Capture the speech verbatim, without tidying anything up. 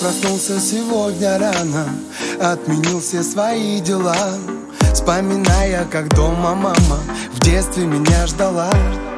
проснулся сегодня рано, отменил все свои дела, вспоминая, как дома мама в детстве меня ждала.